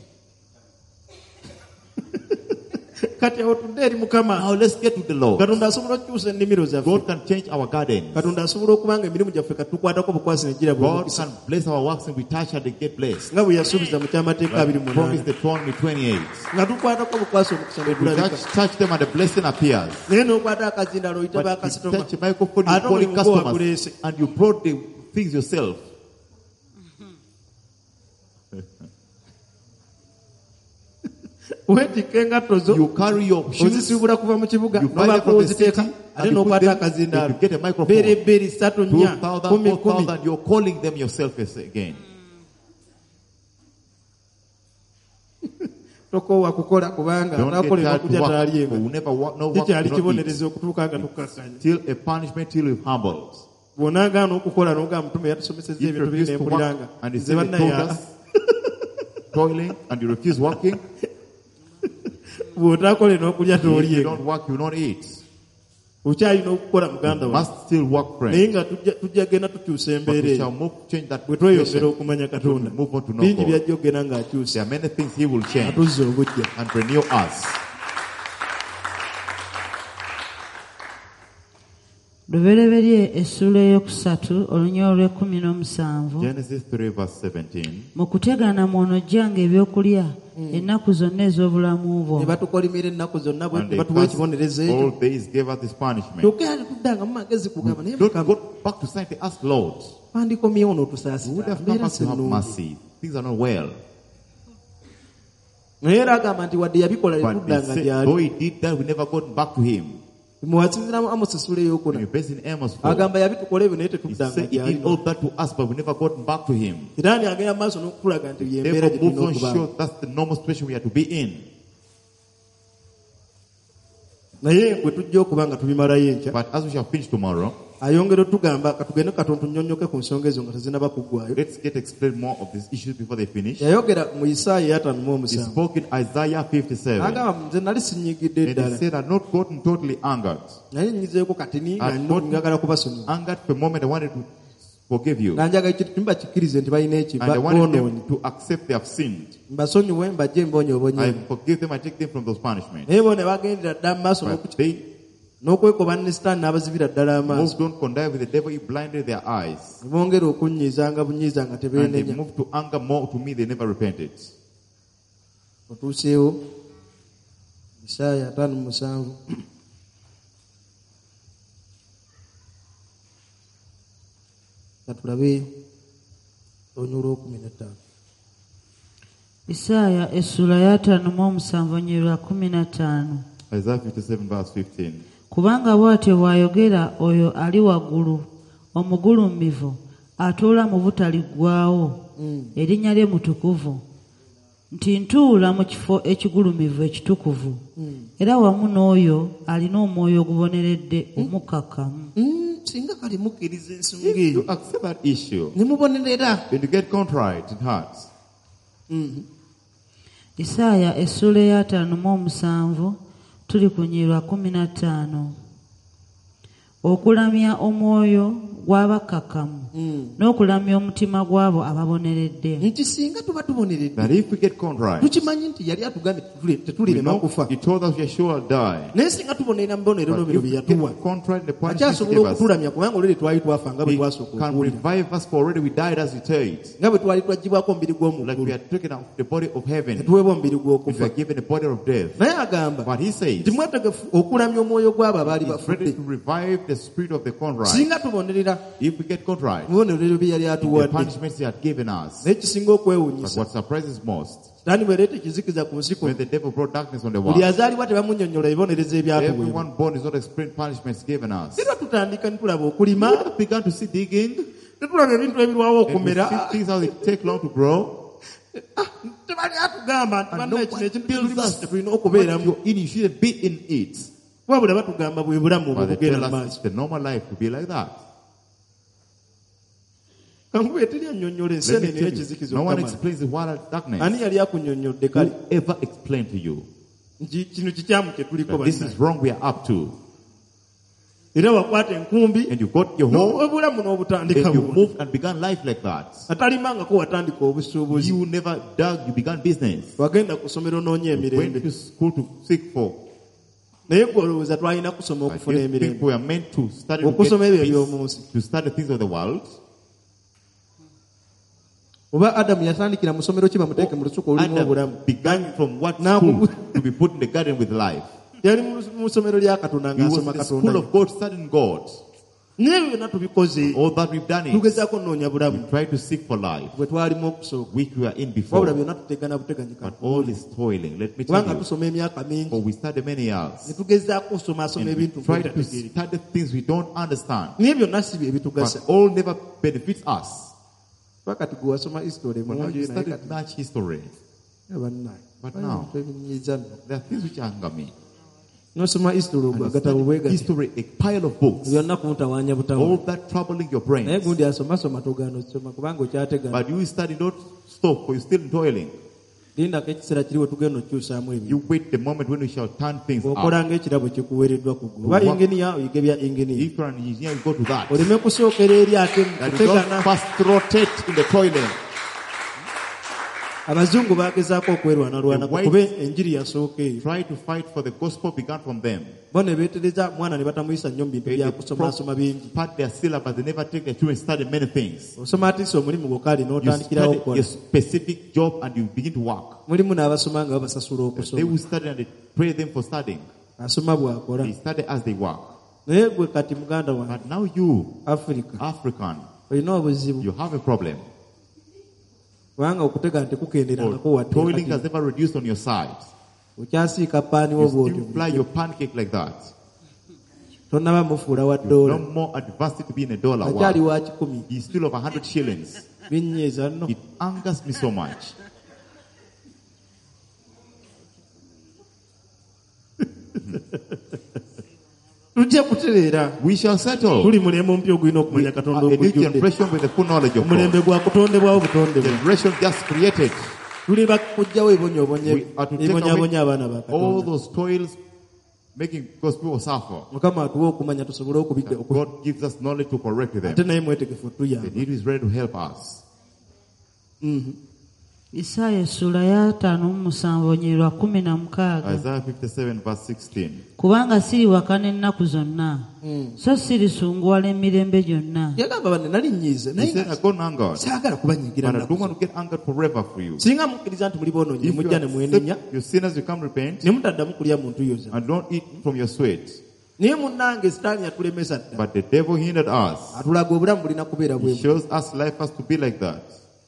kati awo tudde eri Mukama. Now let's get to the Lord. Katonda asobola okukyusa ennimiro zaffe. God can change our garden. Katonda asobola okubanga emirimu gyaffe katukwatako bukwasi ne gira God bw'omukisa. can bless our works and we touch and they get blessed. nga bwe yasuubiza mu kyamateeka Like promised 28. Deuteronomy 28. nga tukwatako bukwasi omukisa ne We gulabika. touch them and the blessing appears. naye n'okwata akazindalo oyita But you bakasitoma. touch a microphone, you Ate calling omulimu gwo customers, waguleese. and you brought the things yourself. weetikka engatto zo. You carry your shoes, ozisiibula kuva mu kibuga You buy n'obaako them from the oziteeka city, ate and you put n'okwata them, akazindaalo. you get a microphone. Bbiri, 3, 4, 2,000, 10, 4,000, you're calling them yourself again. tokoowa kukola kubanga Don't get atakolera tired to okujja work, taalyenga. for we never work, no work, kikyali we don't eat. kibonerezo okutuuka nga tukkakanya. Till a punishment, till we're humbled. bw'onaagaana okukola n'ogamba mutume yatusomeseza If you ebintu biri refuse to nempuliranga. work, and he Nze said he told bannaye us, toiling, and you refuse working, bw'otaakole n'okulya If you toolye don't work, you will not eat. okyalina okukola muganda You wa must still work, naye friend. nga tujja genda tukyusa But embeera we eyo shall move, change that bwe tweyongera situation. okumanya katonda Move on to know bingi God. byajja okgenda ng'akyusa There are many things He will change atuzza obujja. and renew us. Lubereberye essula eyokusatu olunyolo lw'ekumi Genesis 3 verse 17. mu kutegana mw'onojjanga ebyokulya ennaku zonna ez'obulamu bwo ne batukolimira ennaku zonna bwe And they batuwa passed ekibonerezo all ekyo days gave us this punishment. kyokka yali tuddangamu magezi kugamba naye Don't Mukama go back to science and ask Lord. wandikomyewo We would n'otusaasira have come mbeera back to have sinungi mercy. Things are not well. naye era agamba nti wadde yabikola But they letuddanga said, gyali though he did that, we never got back to him. muwasinziramu Amosi essula When ey'okuna you base in Amos 4, agamba yabitukola ebyo naye he tetuddanga said he gyali did all that to us, but we never got back to him. era ni agenda mu maaso n'okukulaga nti yembeera Therefore, gye tulina move on, okuba sure that's the normal situation we have to be in. naye bwe tujja okuba nga tubimalayo enkya But as we shall finish tomorrow, ayongera otugamba katugende katonda tunnyonnyoke ku nsonga ezo nga tezinaba kuggwayo let's get explain more of these issues before they finish. yayogera mu Isaaya He 57 spoke in Isaiah 57. agamba nze nali sinyigidde And he ddala said, I've not gotten totally angered. naye nyizeeko katini nga I've nina- gotten njagala kubasonyiwa angered for a moment. I wanted to forgive you. nga njagala mbakikkirize nti balina And I wanted bonoonyi them to accept they have sinned. mbasonyiwe mbajje I mbonyoobonye forgive them, I take them from those punishments. naye bo ne bagendera dda mu maaso But they n'okwekoba ne sitaani n'abazibira ddala amaaso moved on, connive with the devil, he blinded their eyes. ne bongera okunnyiizanga bunyiiza nga And they tebeenenya moved to anger more to me, they never repented. otuuseewo Isaaya 57 katulabe olunyolo olw'okumi Isaaya essula ya 57 onyolo lwa 15 Isaiah 57 verse 15. kubanga bw'atyo bw'ayogera oyo ali waggulu omugulumivu atuula mu butaliggwaawo erinnya lye mutukuvu nti ntuula mu kifo ekigulumivu ekitukuvu era wamu n'oyo alina omwoyo oguboneredde omukkakkamu singa kale mukkiriza ensonga If eyo you accept that issue, ne mubonerera then you get contrite in heart. Isaaya essula eya 57 tuli ku nnyiriri lwa 15 okulamya omwoyo gw'abakkakkamu n'okulamya omutima gw'abo ababoneredde nti singa tuba tuboneredde That if we get contrite, tukimanyi nti yali atugambye we tetulirema know kufa he told us we sure will die. naye singa tubonerera mu bibonerero But bino if bye we yatuwa get contrite in the punishment he akyasobola gave us, okutulamya kubanga olweri twali twafa nga bwe he twasooka can okuwulira revive us, for already we died as we said. nga bwe twali twagibwako omubiri Like gw'omugulu we are taken out of the body of heaven, netuweebwa omubiri if we gw'okufa are given a body of death. naye agamba But he says, nti mwetegefu okulamya omwoyo gw'abo abaali he's ready bafudde to revive the spirit of the contrite. singa tubonerera If we get contrite, mu bibonerero bye yali the atuwadde punishments he had given us. naye kisinga But okwewuunyisa what surprises most, sitaani bwereeta ekizikiza ku nsi when kuno the devil brought darkness on the buli world, azaalibwa tebamunyonnyola ebibonerezo ebyatuweebwa everyone born is not experiencing punishments given us. era tutandika ne tulaba We okulima have begun to see digging, ne tulaba ebintu ebirwawo and we okumera see things how they take long to grow. tebali atugamba nti And banna no kino one ekintu tells tulima us tetulina what okubeeramu you're in, you shouldn't be in it. wabula batugamba bwe bulamu But they obugenda tell mu us maaso it's the normal life to be like that. kankuba eteri annyonnyola Let me enseenene tell you, n'ekizikiza no one okukamala explains the world of darkness. ani yali akunnyonnyodde kale Whoever explained to you nti kino kikyamu kye tuliko that this is banna wrong, we are up to, era wakwata enkumbi and you got your home, obulamu and n'obutandika you buno moved and began life like that. atalimangako watandika obusuubuzi You never dug, you began business. wagenda ku ssomero n'onya You went emirembe to school to seek for. naye gwe olowooza twalina kusoma But okufuna these emirembe people were meant to study to okusoma ebyo get eby'omu peace, nsi to study things of the world. oba adamu yatandikira mu ssomero ki bamuteeke mu lusuku olulimu obulamu Adam began from what N'akubu- school to be put in the garden with life. yali mu ssomero lya katonda He was in ng'asoma the school katonda of God, studying God. naye byonna tubikoze All that we've done is tugezaako nnoonya bulamu we try to seek for life, bwe twalimu okusooka which we were in wabula before. byonna tutegana buteganyika But all is toiling. Let me tell kubanga you, tusoma emyaka mingi for we study many ne years, tugezaako osomaasoma and we ebintu try to bitategeereka study things we don't understand. naye byonna si bye bitugasa But all never benefits us. wakati gwe wasoma history But now mungi you naye study kati much history. bannaye But now- ebinyiiza nno There are things which anger me. nosoma history ogwo And agatabo study bwegati history, a pile of books. byonna kumutawaanya All butawa that troubling your naye brains. gundi asomasoma togaana osoma kubanga okyategana But you study, don't stop, for you're still toiling. lindako ekiseera kiriwo tugenda okyusaamu ebintu. You wait the moment when we shall turn things up. Okolanga ekirabo kikuweereddwa ku ggulu. Oba inginiya oyige bya inginiya. If you're an engineer, you go to that. Oleme kusookera eri ate That you don't kutegana. first rotate in the toilet. Abazungu baagezaako okwerwanalwana The whites- kuba enjiri yasooka eyo. Try to fight for the gospel began from them. Bo ne beetereza mwana ne batamuyisa nnyo mu bintu They byakusomasoma bingi. part their syllabus, they never take their children study many things. Osoma atiisa omulimu gwokali You n'otandikirawo study okukola. your specific job and you begin to work. Mulimu n'abasoma nga babasasula They okusoma. will study and they pray them for studying. Asoma bw'akola. They study as they work. Naye gwe kati muganda wange But now you, Africa African, olina obuzibu. you have a problem. Kubanga okutega tekukenderangako Or wadde toiling kati. has never reduced on your side. Okyasiika paani wo You bw'otyo. still fly your pancake like that. Tonnaba mufuula wa No ddoola. more advanced to be in a dollar. Akyali Wow. wa 10. He's still of 100 shillings. Binnyiza nno. It angers me so much. Tujja kutereera. We shall settle. Tuli mulembe omupya ogulina okumanya Katonda A new okujjudde. generation with the full knowledge of Omulembe God. gwa kutondebwawo butondebwa. Generation just created. Tuli bakujjawo ebonyoobonye We are to take ebonyaabonye away abaana ba all Katonda. those toils making God's people suffer. Mukama atuwe okumanya tusobole okubidde God gives us knowledge to correct ate them. naye mwetegefu The tuyamba. need is ready to help us. Isaaya essula ya 5:16. Isaiah 57 verse 16. Kubanga siri wakana ennaku zonna, so sirisunguwala emirembe gyonna. Yagamba banne nali nnyiize He naye said, I got angered, saagala kubanyigira but I nnaku. don't want to get angered forever for you. Singa mukkiriza nti muli boonoonyi ne If you mujja ne mwenenya accept your sinners, you come repent ne mutaddamu kulya muntu yoza. and don't eat from your sweat. Naye munnange sitaani yatulemesa dda. But the devil hindered us. Atulaga obulamu bulina kubeera He bwe. shows us life has to be like that.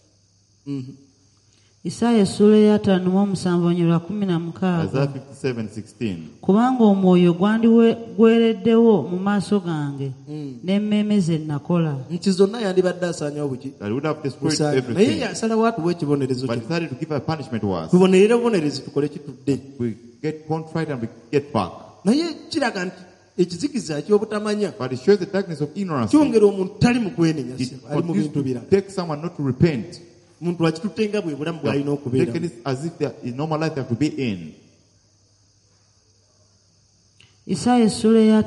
Isaaya essula ya 5:16. Isaiah 57:16. Kubanga omwoyo gwereddewo mu maaso gange, n'emmeeme ze nakola. Nti zonna yandibadde asaanyawo buki. That would have destroyed Naye everything. yasalawo atuwa ekibonerezo But kino. decided to give a punishment to us. Tubonerere obubonerezi tukole kitudde. We get contrite and we get back. Naye kiraga nti ekizikiza ky'obutamanya But it shows the darkness of ignorance. kyongera omuntu tali mu kwenenya, It ali mu bintu continues birala. to take someone not to repent. Muntu akitutte nga bwe bulamu bw'alina okubeera. Taken it as if they are in normal life they have to be in. Isaaya essula ya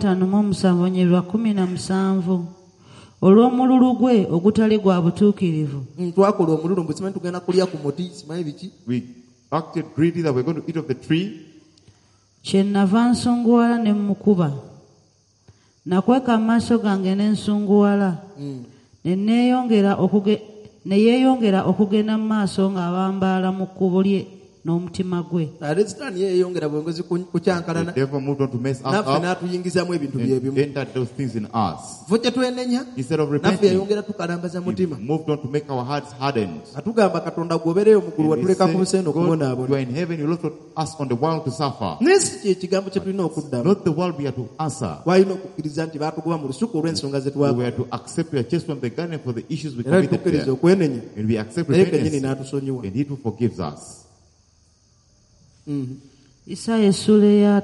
5:17. Olw'omululu gwe ogutali gwa butuukirivu, Twakola omululu mbu simanyi tugenda kulya ku muti simanyi biki. We acted greedy that we're going to eat of the tree. kyenava nsunguwala ne mukuba. Nakweka amaaso gange ne nsunguwala, ne yeeyongera okugenda mu maaso ng'abambaala mu kkubo lye n'omutima gwe. Ate sitaani yeeyongera bwongezi The kukyankalana devil moved on to mess us naffe up n'atuyingizamu ebintu bye and bimu. entered those things in us. Ffe kye twenenya Instead of naffe repenting, yayongera tukalambaza he mutima. moved on to make our hearts hardened. Atugamba Katonda gwobeereyo mukulu And he watuleka ku said, buseeno God, you okubonaabona. are in heaven, you also ask on the world to suffer. Naye si kye kigambo kye tulina okuddamu. Not the world we are to answer. Twalina okukkiriza nti baatugoba mu lusuku olw'ensonga ze We twakola. are to accept we are chased from the garden for the issues we Era committed tukkiriza there. okwenenya. And we accept Naye kennyini repentance. n'atusonyiwa. And he too forgives us. Isaaya essula ya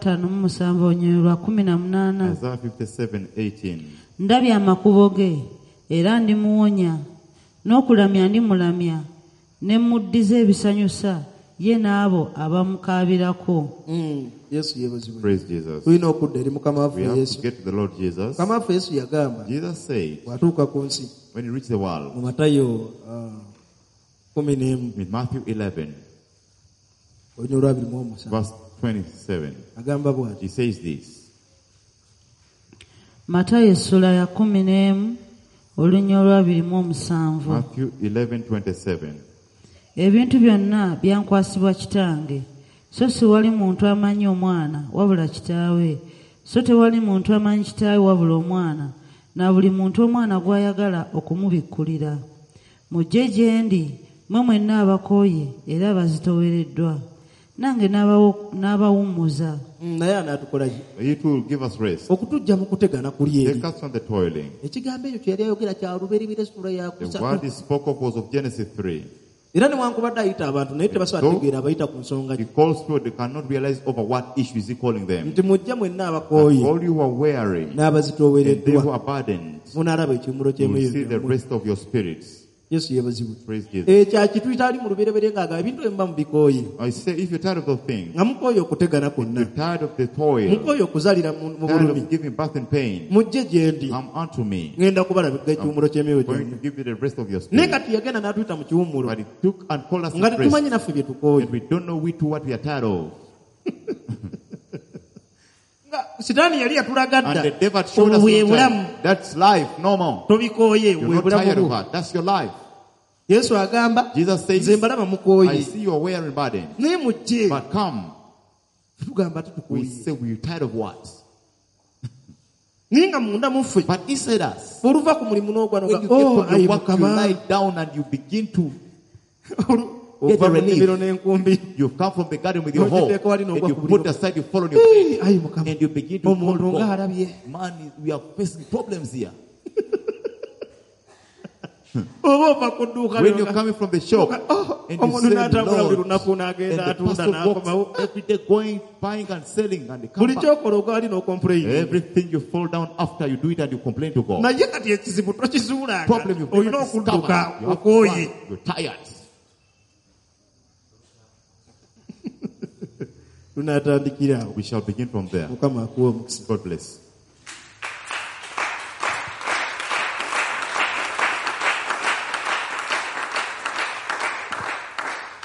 5:18. Isaiah 57:18. Ndabye amakubo ge era ndimuwonya, n'okulamya ndimulamya, ne muddiza ebisanyusa ye n'abo abamukaabirako. Yesu yeebazibwe. Praise Jesus. Tulina okudda eri Mukama waffe We have Yesu. to get to the Lord Jesus. Mukama waffe Yesu yagamba Jesus said, bw'atuuka ku nsi when he reached the world, mu Matayo 11 in Matthew 11, olunya olw'abiri verse 27, agamba bw'ati. he says this. Matayo essula ya 11 olunya olw'abiri Matthew 11:27. Ebintu byonna byankwasibwa Kitange, so si wali muntu amanyi Omwana wabula Kitaawe, so tewali muntu amanyi Kitaawe wabula Omwana, na buli muntu Omwana gw'ayagala okumubikkulira. Mujje gye ndi, mmwe mwenna abakooye era abazitoowereddwa, nange n'abawummuza. Naye anaatukola ki? He too will give us rest. Okutujja mu kutegana kuli eri. Take us from the toiling. Ekigambo ekyo kye yali ayogera kya lubereberye sura ya The kusatu. word he spoke of was of Genesis 3. Era newankubadde ayita abantu naye tebasobola kutegeera abayita ku nsonga He gye. calls people, they cannot realize over what issue is he calling them. Nti mujja mwenna And abakooye all you are weary and they who n'abazitoowereddwa are burdened, munaalaba ekimuro you will see the ky'emyoyo rest of your spirits. Yesu yebazibwe. Praise Jesus. Ekyo kitali mu lubereberye ng'agamba ebintu ebimba mu bikooye. I say, if you're tired of those things, Nga mukooye okutegana kwonna. you're tired of the toil, Mukooye okuzalira mu tired bulumi. of giving birth in pain, Mujje gye ndi. come unto me. Ngenda kubalabika ekiwumulo ky'emyoyo I'm going gyonna. to give you the rest of your Naye spirit. kati yagenda n'atuyita mu kiwumulo. But he took and called us Nga to tetumanyi rest. naffe bye tukooye. And we don't know we to what we are tired of. Nga Sitaani yali yatulaga And the dda. devil showed us Obwo bwe some bulamu. time. That's life, no more. Tobikooye, You're bwe not tired bulamu of bwo. that. That's your life. Yesu agamba, Jesus says, nze mbalaba I mukooye. see you are wearing burden. Naye mujje. But come, Tugamba we tutukooye. say we're tired of what? Naye nga munda mu ffe. But inside us, Oluva ku mulimu n'ogwa when n'oga, you get oh, from ayi your work, you Mukama. lie down and you begin to, Ova mu relief. nnimiro n'enkumbi. you come from the garden with your hoe, Nojiteeka wali and n'ogwa you ku put buliro. aside, you fall on your Hey, face, ayi Mukama. and you begin to call Omuntu nga God. alabye. Man, we are facing problems here. Oba ova ku dduuka When you're n'oga, coming from the shop, oh, and you omuntu say, n'atambula buli Lord, lunaku and n'agenda the atunda person n'akomawo. walks every day going, buying and selling, and they come Buli back. kyokola ogali n'okompulayini. Everything you fall down after you do it and you complain to God. Naye kati ekizibu tokizuulanga. Problem you've Olina never okudduka discovered. You have to okooye. run. You're tired. Tunaatandikira awo. We shall begin from there. Mukama akuwa omukisa. God bless.